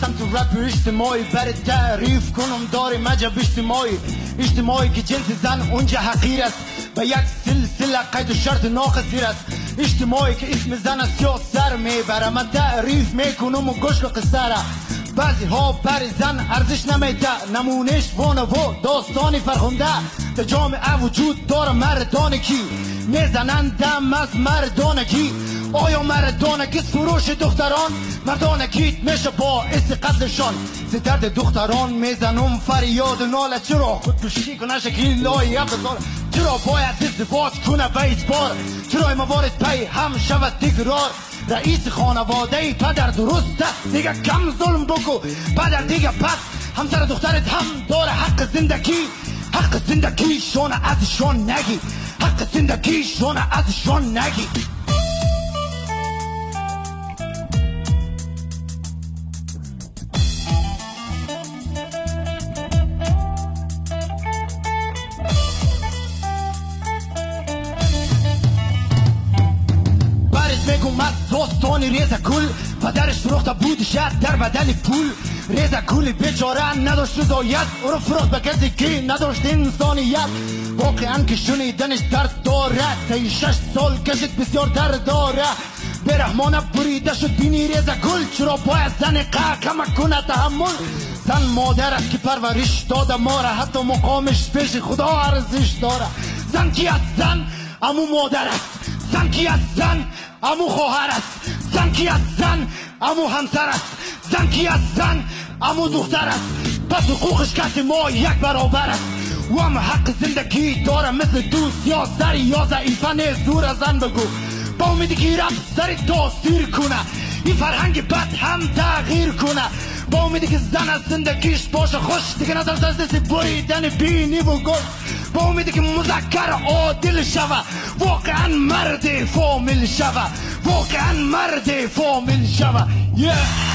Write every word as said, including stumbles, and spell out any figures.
نیستم تو رپ اجتماعی برای تعریف کنم داری مجب اجتماعی اجتماعی که جنس زن اونجا حقیر است و یک سلسله قید و شرط ناقصیر است اجتماعی که اسم زن است یا سر میبره من تعریف میکنم و گوش قصره بعضی ها بر زن ارزش نمیده نمونش وانه و داستانی فرخونده در جامعه وجود داره مردانه کی میزنن دم از مردانگی آیا مردانگی فروش دختران مردانگی میشه باعث قتلشان ز درد دختران میزنم فریاد و ناله چرا خودکشی کنه شکلی لایه بذاره چرا باید ازدواج کنه و اجبار چرا موارد پی هم شود تکرار رئیس خانواده پدر درسته دیگه کم ظلم بگو پدر دیگه پس همسر دخترت هم داره حق زندگی حق زندگی شونه ازشون نگی حق زندگی شونه ازشون نگی میگم از دوستانی ریزه گل پدرش فروخته بود شهر در بدل پول ریزه گل بیچاره نداشت رضایت او رو فروخت به کسی که نداشت انسانیت واقعا که شنیدنش درد داره طی شش سال کشید بسیار درد داره به رحمانه بریده شد بینی ریزه گل چرا باید زن کمک کنه تحمل زن مادر است که پرورش داده ما را حتی مقامش پیش خدا ارزش داره زن کی از زن امو مادر است زن کی از زن امو خواهر است زن کی از زن امو همسر است زن کی از زن امو دختر است پس حقوقش کسی ما یک برابر است و هم حق زندگی داره مثل دوست یا سری یا ضعیفه نیست دور از زن بگو با امیدی که رفت سری تاثیر کنه این فرهنگ بد هم تغییر کنه با امیدی که زن از زندگیش باشه خوش دیگه ندارد از دست بریدن بینی و گل با امیدی که مذکر عادل شوه واقعا مرد فامیل شوه واقعا مرد فامیل شوه yeah.